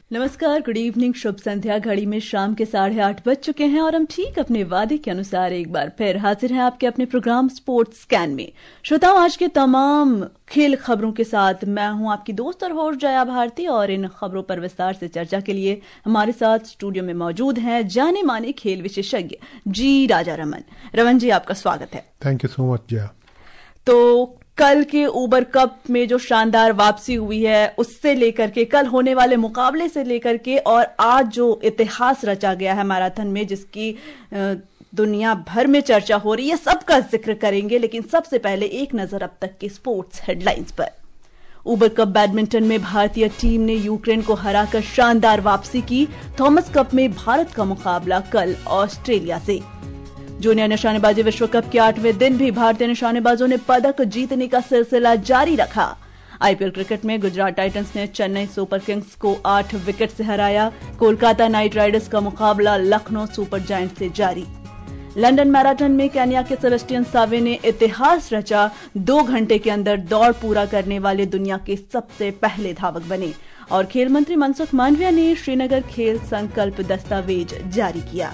नमस्कार, good evening, शुभ संध्या। घड़ी में शाम के 8:30 बज चुके हैं और हम ठीक अपने वादे के अनुसार एक बार फिर हाजिर हैं आपके अपने प्रोग्राम स्पोर्ट्स स्कैन में। श्रोताओं, आज के तमाम खेल खबरों के साथ मैं हूं आपकी दोस्त और होस्ट जया भारती, और इन खबरों पर विस्तार से चर्चा के लिए हमारे साथ स्टूडियो में मौजूद हैं जाने माने खेल विशेषज्ञ जी राजा रमन। रमन जी, आपका स्वागत है। Thank you so much Jaya. तो कल के उबर कप में जो शानदार वापसी हुई है, उससे लेकर के कल होने वाले मुकाबले से लेकर के और आज जो इतिहास रचा गया है मैराथन में, जिसकी दुनिया भर में चर्चा हो रही है, सबका जिक्र करेंगे। लेकिन सबसे पहले एक नजर अब तक की स्पोर्ट्स हेडलाइंस पर। उबर कप बैडमिंटन में भारतीय टीम ने यूक्रेन को हराकर शानदार वापसी की। थॉमस कप में भारत का मुकाबला कल ऑस्ट्रेलिया से। जूनियर निशानेबाजी विश्व कप के 8वें दिन भी भारतीय निशानेबाजों ने पदक जीतने का सिलसिला जारी रखा। आईपीएल क्रिकेट में गुजरात टाइटंस ने चेन्नई सुपर किंग्स को 8 विकेट से हराया। कोलकाता नाइट राइडर्स का मुकाबला लखनऊ सुपर जायंट्स से जारी। लंदन मैराथन में केन्या के सेबेस्टियन सावे ने इतिहास रचा। 2 घंटे के अंदर दौड़ पूरा करने वाले दुनिया के सबसे पहले धावक बने। और खेल मंत्री मनसुख मांडविया ने श्रीनगर खेल संकल्प दस्तावेज जारी किया।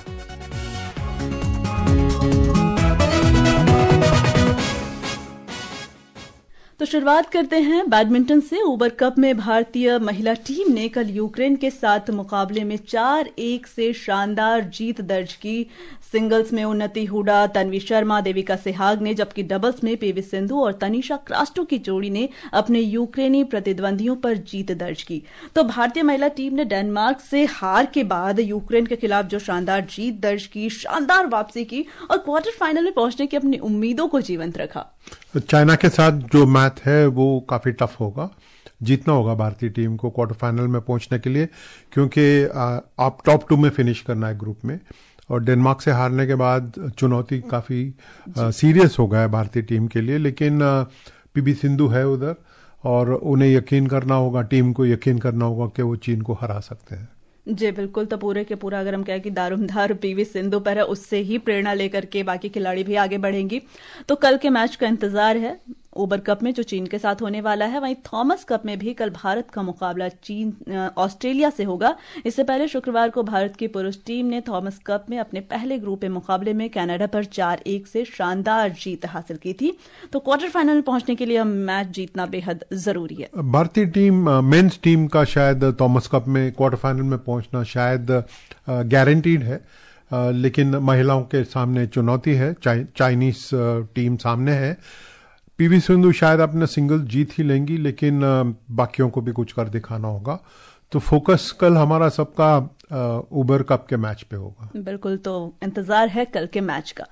तो शुरुआत करते हैं बैडमिंटन से। उबर कप में भारतीय महिला टीम ने कल यूक्रेन के साथ मुकाबले में 4-1 से शानदार जीत दर्ज की। सिंगल्स में उन्नति हुडा, तन्वी शर्मा, देविका सेहाग ने, जबकि डबल्स में पीवी सिंधु और तनिषा क्रास्टो की जोड़ी ने अपने यूक्रेनी प्रतिद्वंदियों पर जीत दर्ज की। तो भारतीय महिला टीम ने डेनमार्क से हार के बाद यूक्रेन के खिलाफ जो शानदार जीत दर्ज की, शानदार वापसी की और क्वार्टर फाइनल में पहुंचने की अपनी उम्मीदों को जीवंत रखा। चाइना के साथ जो मैच है वो काफी टफ होगा। जीतना होगा भारतीय टीम को क्वार्टर फाइनल में पहुंचने के लिए, क्योंकि आप टॉप 2 में फिनिश करना है ग्रुप में। और डेनमार्क से हारने के बाद चुनौती काफी सीरियस हो गया है भारतीय टीम के लिए। लेकिन पीवी सिंधु है उधर और उन्हें यकीन करना होगा, टीम को यकीन करना होगा कि वो चीन को हरा सकते हैं। जी बिल्कुल। तो पूरे के पूरा अगर हम कहें कि दारोमदार पीवी सिंधु पर है, उससे ही प्रेरणा लेकर के बाकी खिलाड़ी भी आगे बढ़ेंगी। तो कल के मैच का इंतजार है उबर कप में, जो चीन के साथ होने वाला है। वहीं थॉमस कप में भी कल भारत का मुकाबला ऑस्ट्रेलिया से होगा। इससे पहले शुक्रवार को भारत की पुरुष टीम ने थॉमस कप में अपने पहले ग्रुप मुकाबले में कनाडा पर 4-1 से शानदार जीत हासिल की थी। तो क्वार्टर फाइनल में पहुंचने के लिए हम मैच जीतना बेहद जरूरी है। भारतीय टीम, मेंस टीम का शायद थॉमस कप में क्वार्टर फाइनल में पहुंचना शायद गारंटीड है। लेकिन महिलाओं के सामने चुनौती है, चाइनीज टीम सामने है। पीवी सिंधु शायद अपना सिंगल जीत ही लेंगी, लेकिन बाकियों को भी कुछ कर दिखाना होगा। तो फोकस कल हमारा सबका उबर कप के मैच पे होगा। बिल्कुल। तो इंतजार है कल के मैच का।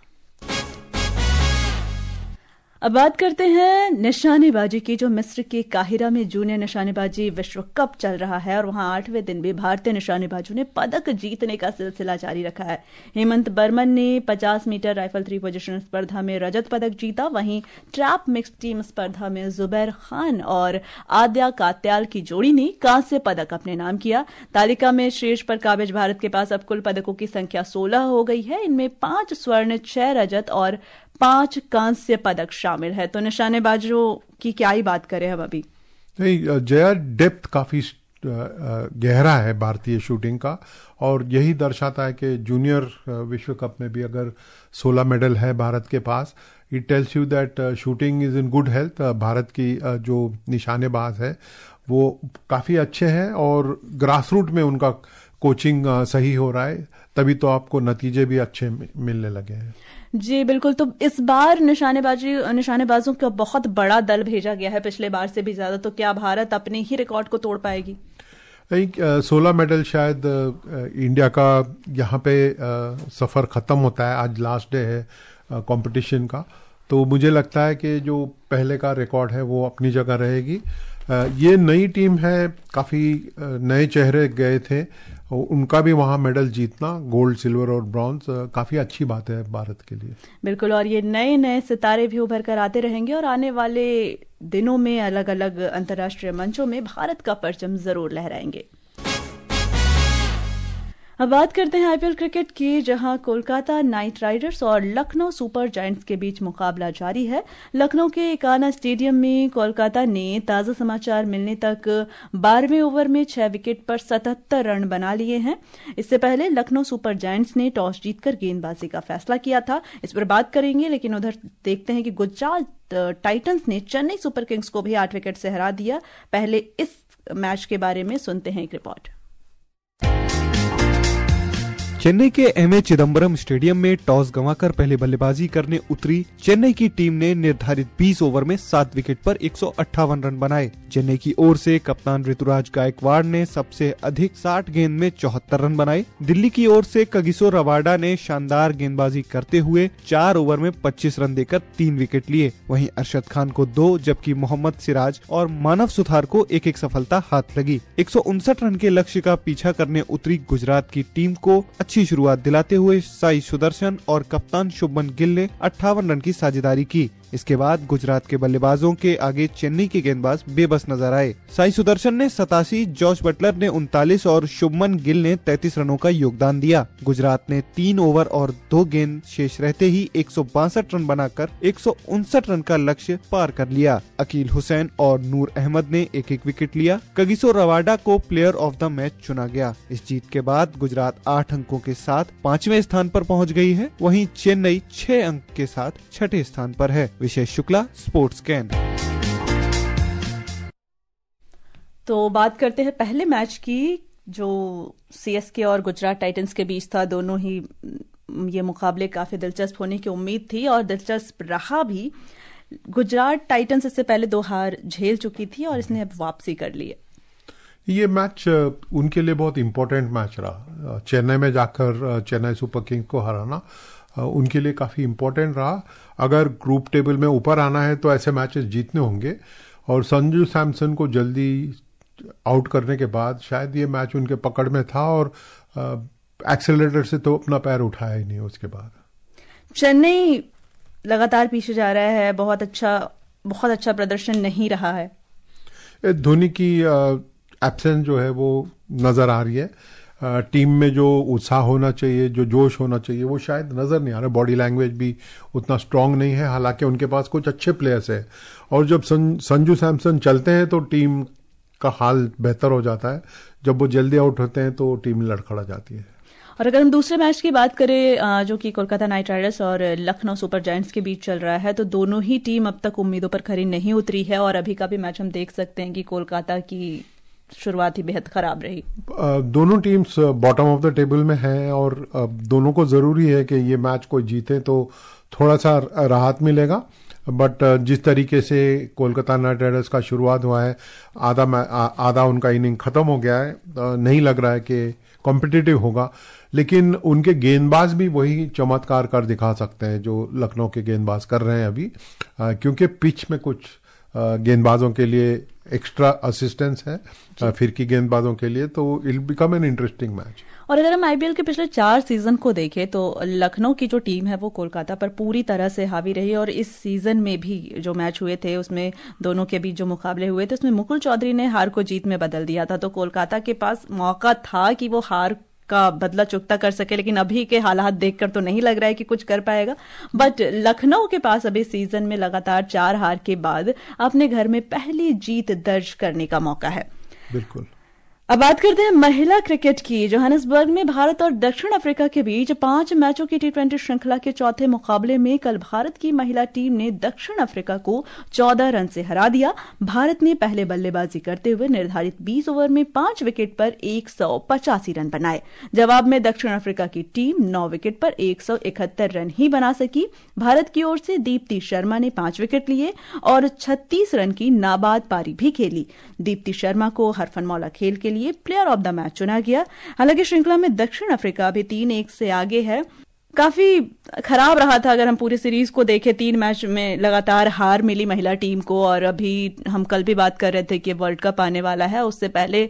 अब बात करते हैं निशानेबाजी की, जो मिस्र के काहिरा में जूनियर निशानेबाजी विश्व कप चल रहा है और वहां 8वें दिन भी भारतीय निशानेबाजों ने पदक जीतने का सिलसिला जारी रखा है। हेमंत बर्मन ने 50 मीटर राइफल 3 पोजीशन स्पर्धा में रजत पदक जीता। वहीं ट्रैप मिक्स टीम स्पर्धा में जुबैर खान और आद्या कात्याल की जोड़ी ने कांस्य पदक अपने नाम किया। तालिका में शीर्ष पर काबिज भारत के पास अब कुल पदकों की संख्या 16 हो गई है। इनमें 5 स्वर्ण, 6 रजत और 5 कांस्य पदक शामिल है। तो निशानेबाजों की क्या ही बात करें हम अभी। नहीं जया, डेप्थ काफी गहरा है भारतीय शूटिंग का, और यही दर्शाता है कि जूनियर विश्व कप में भी अगर 16 मेडल है भारत के पास, it tells you that shooting is in good health. Bharat की जो निशानेबाज है वो काफी अच्छे हैं और ग्रास रूट में उनका कोचिंग सही हो रहा है, तभी तो आपको नतीजे भी अच्छे मिलने लगे हैं। जी बिल्कुल। तो इस बार निशानेबाजों का बहुत बड़ा दल भेजा गया है, पिछले बार से भी ज्यादा। तो क्या भारत अपने ही रिकॉर्ड को तोड़ पाएगी? 16 मेडल शायद इंडिया का यहाँ पे सफर खत्म होता है। आज लास्ट डे है कंपटीशन का। तो मुझे लगता है कि जो पहले का रिकॉर्ड है वो अपनी जगह रहेगी। ये नई टीम है, काफी नए चेहरे गए थे, उनका भी वहां मेडल जीतना, गोल्ड, सिल्वर और ब्रॉन्ज, काफी अच्छी बात है भारत के लिए। बिल्कुल। और ये नए नए सितारे भी उभर कर आते रहेंगे और आने वाले दिनों में अलग अलग अंतर्राष्ट्रीय मंचों में भारत का परचम जरूर लहराएंगे। अब बात करते हैं आईपीएल क्रिकेट की, जहां कोलकाता नाइट राइडर्स और लखनऊ सुपर जायंट्स के बीच मुकाबला जारी है। लखनऊ के एकाना स्टेडियम में कोलकाता ने ताजा समाचार मिलने तक 12वें ओवर में 6 विकेट पर 77 रन बना लिए हैं। इससे पहले लखनऊ सुपर जायंट्स ने टॉस जीतकर गेंदबाजी का फैसला किया था। इस पर बात करेंगे, लेकिन उधर देखते हैं कि गुजरात टाइटंस ने चेन्नई सुपर किंग्स को भी 8 विकेट से हरा दिया। पहले इस मैच के बारे में सुनते हैं एक रिपोर्ट। चेन्नई के एमए चिदम्बरम स्टेडियम में टॉस गंवाकर पहले बल्लेबाजी करने उतरी चेन्नई की टीम ने निर्धारित 20 ओवर में 7 विकेट पर 158 रन बनाए। चेन्नई की ओर से कप्तान ऋतुराज गायकवाड़ ने सबसे अधिक 60 गेंद में 74 रन बनाए। दिल्ली की ओर से कगिसो रबाडा ने शानदार गेंदबाजी करते हुए 4 ओवर में 25 रन देकर 3 विकेट लिए। वहीं अरशद खान को 2 जबकि मोहम्मद सिराज और मानव सुथार को एक सफलता हाथ लगी। 159 रन के लक्ष्य का पीछा करने उतरी गुजरात की टीम को अच्छी शुरुआत दिलाते हुए साई सुदर्शन और कप्तान शुभमन गिल ने 58 रन की साझेदारी की। इसके बाद गुजरात के बल्लेबाजों के आगे चेन्नई के गेंदबाज बेबस नजर आए। साई सुदर्शन ने 87, जॉश बटलर ने 39 और शुभमन गिल ने 33 रनों का योगदान दिया। गुजरात ने 3 ओवर और 2 गेंद शेष रहते ही 162 रन बनाकर 159 रन का लक्ष्य पार कर लिया। अकील हुसैन और नूर अहमद ने एक विकेट लिया। कगिसो रबाडा को प्लेयर ऑफ द मैच चुना गया। इस जीत के बाद गुजरात 8 अंकों के साथ 5वें स्थान पर पहुंच गई है। वहीं चेन्नई 6 अंक के साथ 6ठे स्थान पर है। विशेष शुक्ला, स्पोर्ट्स कैन। तो बात करते हैं पहले मैच की, जो सीएसके और गुजरात टाइटंस के बीच था। दोनों ही ये मुकाबले काफी दिलचस्प होने की उम्मीद थी और दिलचस्प रहा भी। गुजरात टाइटंस इससे पहले 2 हार झेल चुकी थी और इसने अब वापसी कर ली है। ये मैच उनके लिए बहुत इंपॉर्टेंट मैच रहा। चेन्नई में जाकर चेन्नई सुपर किंग्स को हराना उनके लिए काफी इंपॉर्टेंट रहा। अगर ग्रुप टेबल में ऊपर आना है तो ऐसे मैचेस जीतने होंगे और संजू सैमसन को जल्दी आउट करने के बाद शायद ये मैच उनके पकड़ में था और एक्सेलरेटर से तो अपना पैर उठाया ही नहीं। उसके बाद चेन्नई लगातार पीछे जा रहा है। बहुत अच्छा प्रदर्शन नहीं रहा है। धोनी की एब्सेंस जो है वो नजर आ रही है। टीम में जो उत्साह होना चाहिए, जो जोश होना चाहिए, वो शायद नजर नहीं आ रहा। बॉडी लैंग्वेज भी उतना स्ट्रांग नहीं है, हालांकि उनके पास कुछ अच्छे प्लेयर्स हैं। और जब संजू सैमसन चलते हैं तो टीम का हाल बेहतर हो जाता है। जब वो जल्दी आउट होते हैं तो टीम लड़खड़ा जाती है। और अगर हम दूसरे मैच की बात करें, जो कि कोलकाता नाइट राइडर्स और लखनऊ सुपर जायंट्स के बीच चल रहा है, तो दोनों ही टीम अब तक उम्मीदों पर खरी नहीं उतरी है और अभी का भी मैच हम देख सकते हैं कि कोलकाता की शुरुआत ही बेहद खराब रही। दोनों teams bottom of the table में हैं और दोनों को जरूरी है कि ये मैच को जीते तो थोड़ा सा राहत मिलेगा। बट जिस तरीके से कोलकाता नाइट राइडर्स का शुरुआत हुआ है, आधा उनका इनिंग खत्म हो गया है, नहीं लग रहा है कि कॉम्पिटिटिव होगा। लेकिन उनके गेंदबाज भी वही चमत्कार कर दिखा सकते हैं जो लखनऊ के गेंदबाज कर रहे हैं अभी, क्योंकि पिच में कुछ गेंदबाजों के लिए एक्स्ट्रा असिस्टेंस है फिरकी गेंदबाजों के लिए, तो it become an interesting match. और अगर हम आईपीएल के पिछले 4 सीजन को देखें तो लखनऊ की जो टीम है वो कोलकाता पर पूरी तरह से हावी रही और इस सीजन में भी जो मैच हुए थे उसमें दोनों के बीच जो मुकाबले हुए थे उसमें मुकुल चौधरी ने हार को जीत में बदल दिया था। तो कोलकाता के पास मौका था कि वो हार का बदला चुकता कर सके, लेकिन अभी के हालात देखकर तो नहीं लग रहा है कि कुछ कर पाएगा। बट लखनऊ के पास अभी सीजन में लगातार 4 हार के बाद अपने घर में पहली जीत दर्ज करने का मौका है। बिल्कुल। अब बात करते हैं महिला क्रिकेट की। जोहानिसबर्ग में भारत और दक्षिण अफ्रीका के बीच 5 मैचों की T20 श्रृंखला के चौथे मुकाबले में कल भारत की महिला टीम ने दक्षिण अफ्रीका को 14 रन से हरा दिया। भारत ने पहले बल्लेबाजी करते हुए निर्धारित 20 ओवर में 5 विकेट पर 185 रन बनाए। जवाब में दक्षिण अफ्रीका की टीम 9 विकेट पर 171 रन ही बना सकी। भारत की ओर से दीप्ति शर्मा ने 5 विकेट लिए और 36 रन की नाबाद पारी भी खेली। दीप्ति शर्मा को हरफनमौला खेल के लिए प्लेयर ऑफ द मैच चुना गया। हालांकि श्रृंखला में दक्षिण अफ्रीका अभी 3-1 से आगे है। काफी खराब रहा था अगर हम पूरी सीरीज को देखें। 3 मैच में लगातार हार मिली महिला टीम को और अभी हम कल भी बात कर रहे थे कि वर्ल्ड कप आने वाला है, उससे पहले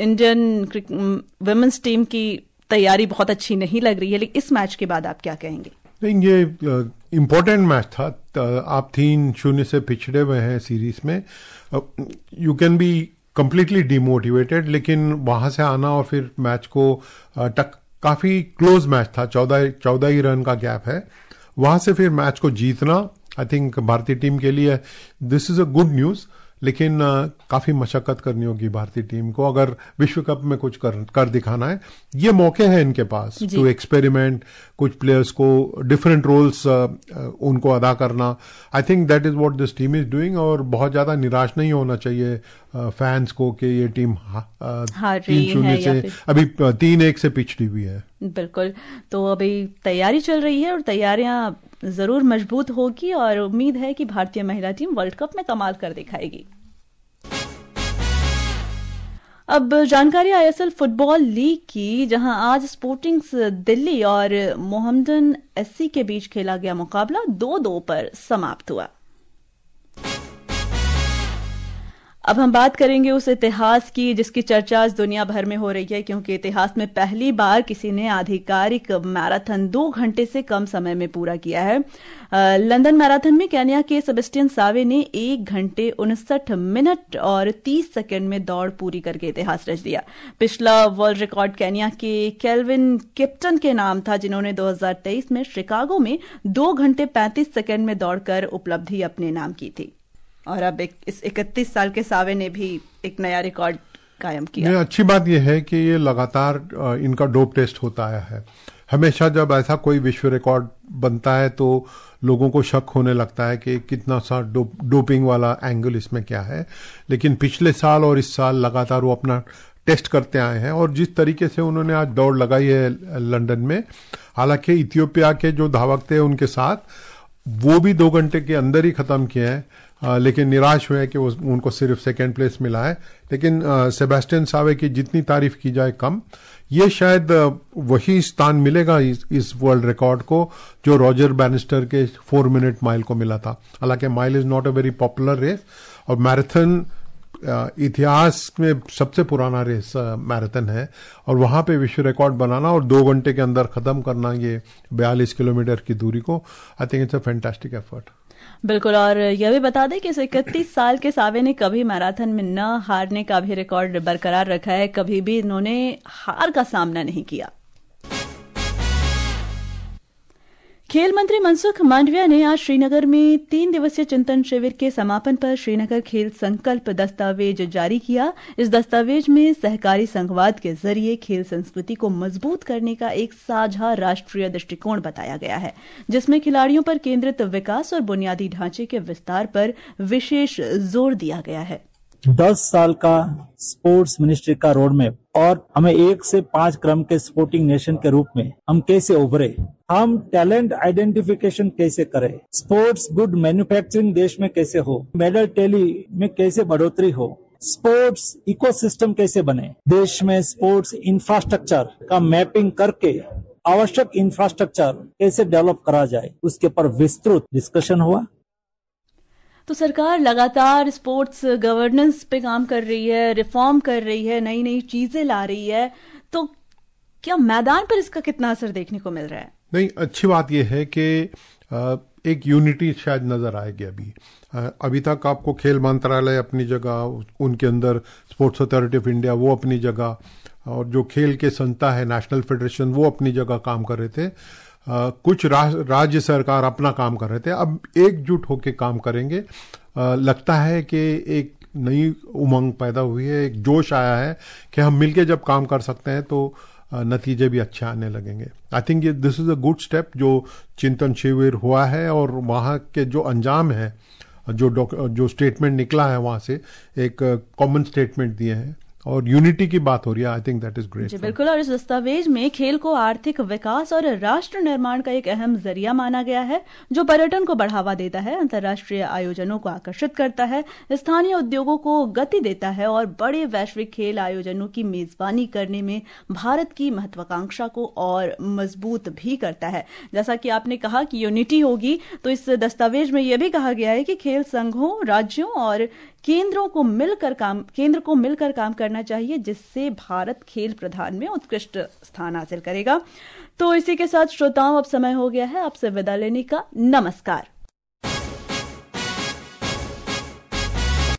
इंडियन विमेंस टीम की तैयारी बहुत अच्छी नहीं लग रही है। लेकिन इस मैच के बाद आप क्या कहेंगे? नहीं, ये इम्पोर्टेंट मैच था। आप 3-0 से पिछड़े हुए हैं सीरीज में। You can be completely demotivated, लेकिन वहां से आना और फिर मैच को काफी क्लोज मैच था, 14 ही रन का गैप है। वहां से फिर मैच को जीतना आई थिंक भारतीय टीम के लिए this is a good news, लेकिन काफी मशक्कत करनी होगी भारतीय टीम को अगर विश्व कप में कुछ कर दिखाना है। ये मौके हैं इनके पास टू एक्सपेरिमेंट, कुछ प्लेयर्स को डिफरेंट रोल्स उनको अदा करना। I think that is what this team is doing, और बहुत ज्यादा निराश नहीं होना चाहिए फैंस को कि ये टीम 3-0 से अभी 3-1 से पिछड़ी हुई है। बिल्कुल, तो अभी तैयारी चल रही है और तैयारियां जरूर मजबूत होगी और उम्मीद है कि भारतीय महिला टीम वर्ल्ड कप में कमाल कर दिखाएगी। अब जानकारी आईएसएल फुटबॉल लीग की, जहां आज स्पोर्टिंग्स दिल्ली और मोहम्मडन एससी के बीच खेला गया मुकाबला 2-2 पर समाप्त हुआ। अब हम बात करेंगे उस इतिहास की जिसकी चर्चा आज दुनिया भर में हो रही है, क्योंकि इतिहास में पहली बार किसी ने आधिकारिक मैराथन 2 घंटे से कम समय में पूरा किया है। लंदन मैराथन में केन्या के सेबेस्टियन सावे ने 1 घंटे 59 मिनट और 30 सेकंड में दौड़ पूरी करके इतिहास रच दिया। पिछला वर्ल्ड रिकॉर्ड केन्या के केल्विन किप्टन के नाम था, जिन्होंने 2023 में शिकागो में 2 घंटे 35 सेकंड में दौड़कर उपलब्धि अपने नाम की थी। और अब इस 31 साल के सावे ने भी एक नया रिकॉर्ड कायम किया। अच्छी बात यह है कि ये लगातार इनका डोप टेस्ट होता आया है। हमेशा जब ऐसा कोई विश्व रिकॉर्ड बनता है तो लोगों को शक होने लगता है कि कितना सा डोपिंग वाला एंगल इसमें क्या है, लेकिन पिछले साल और इस साल लगातार वो अपना टेस्ट करते आए हैं। और जिस तरीके से उन्होंने आज दौड़ लगाई है लंदन में, हालांकि इथियोपिया के जो धावक थे उनके साथ वो भी 2 घंटे के अंदर ही खत्म किए हैं, लेकिन निराश हुए कि उनको सिर्फ सेकेंड प्लेस मिला है। लेकिन सेबेस्टियन सावे की जितनी तारीफ की जाए कम, ये शायद वही स्थान मिलेगा इस वर्ल्ड रिकॉर्ड को जो रॉजर बैनिस्टर के 4 मिनट माइल को मिला था। हालांकि mile is not a very popular race, और मैराथन इतिहास में सबसे पुराना रेस मैराथन है, और वहां पे विश्व रिकॉर्ड बनाना और 2 घंटे के अंदर खत्म करना ये 42 किलोमीटर की दूरी को, I think it's a fantastic effort. बिल्कुल, और यह भी बता दें कि 31 साल के सावे ने कभी मैराथन में न हारने का भी रिकॉर्ड बरकरार रखा है। कभी भी इन्होंने हार का सामना नहीं किया। खेल मंत्री मनसुख मांडविया ने आज श्रीनगर में 3 दिवसीय चिंतन शिविर के समापन पर श्रीनगर खेल संकल्प दस्तावेज जारी किया। इस दस्तावेज में सहकारी संघवाद के जरिए खेल संस्कृति को मजबूत करने का एक साझा राष्ट्रीय दृष्टिकोण बताया गया है, जिसमें खिलाड़ियों पर केंद्रित विकास और बुनियादी ढांचे के विस्तार पर विशेष जोर दिया गया है। 10 साल का स्पोर्ट्स मिनिस्ट्री का रोड मैप, और हमें 1 से 5 क्रम के स्पोर्टिंग नेशन के रूप में हम कैसे उभरे, हम टैलेंट आइडेंटिफिकेशन कैसे करें, स्पोर्ट्स गुड मैन्युफैक्चरिंग देश में कैसे हो, मेडल टैली में कैसे बढ़ोतरी हो, स्पोर्ट्स इकोसिस्टम कैसे बने, देश में स्पोर्ट्स इंफ्रास्ट्रक्चर का मैपिंग करके आवश्यक इंफ्रास्ट्रक्चर कैसे डेवलप करा जाए, उसके ऊपर विस्तृत डिस्कशन हुआ। तो सरकार लगातार स्पोर्ट्स गवर्नेंस पे काम कर रही है, रिफॉर्म कर रही है, नई नई चीजें ला रही है, तो क्या मैदान पर इसका कितना असर देखने को मिल रहा है? नहीं, अच्छी बात यह है कि एक यूनिटी शायद नजर आएगी। अभी तक आपको खेल मंत्रालय अपनी जगह, उनके अंदर स्पोर्ट्स अथॉरिटी ऑफ इंडिया वो अपनी जगह, और जो खेल के संस्था है नेशनल फेडरेशन वो अपनी जगह काम कर रहे थे। कुछ राज्य सरकार अपना काम कर रहे थे, अब एकजुट होकर काम करेंगे। लगता है कि एक नई उमंग पैदा हुई है, एक जोश आया है कि हम मिलके जब काम कर सकते हैं तो नतीजे भी अच्छे आने लगेंगे। आई थिंक ये this is a good step जो चिंतन शिविर हुआ है, और वहाँ के जो अंजाम है, जो स्टेटमेंट निकला है वहाँ से एक कॉमन स्टेटमेंट दिए हैं और यूनिटी की बात हो रही है। I think that is great. जी बिल्कुल, और इस दस्तावेज में खेल को आर्थिक विकास और राष्ट्र निर्माण का एक अहम जरिया माना गया है, जो पर्यटन को बढ़ावा देता है, अंतर्राष्ट्रीय आयोजनों को आकर्षित करता है, स्थानीय उद्योगों को गति देता है और बड़े वैश्विक खेल आयोजनों की मेजबानी करने में भारत की महत्वाकांक्षा को और मजबूत भी करता है। जैसा कि आपने कहा कि यूनिटी होगी, तो इस दस्तावेज में यह भी कहा गया है कि खेल संघों, राज्यों और केंद्र को मिलकर काम करना चाहिए, जिससे भारत खेल प्रधान में उत्कृष्ट स्थान हासिल करेगा। तो इसी के साथ श्रोताओं, अब समय हो गया है आपसे विदा लेने का। नमस्कार।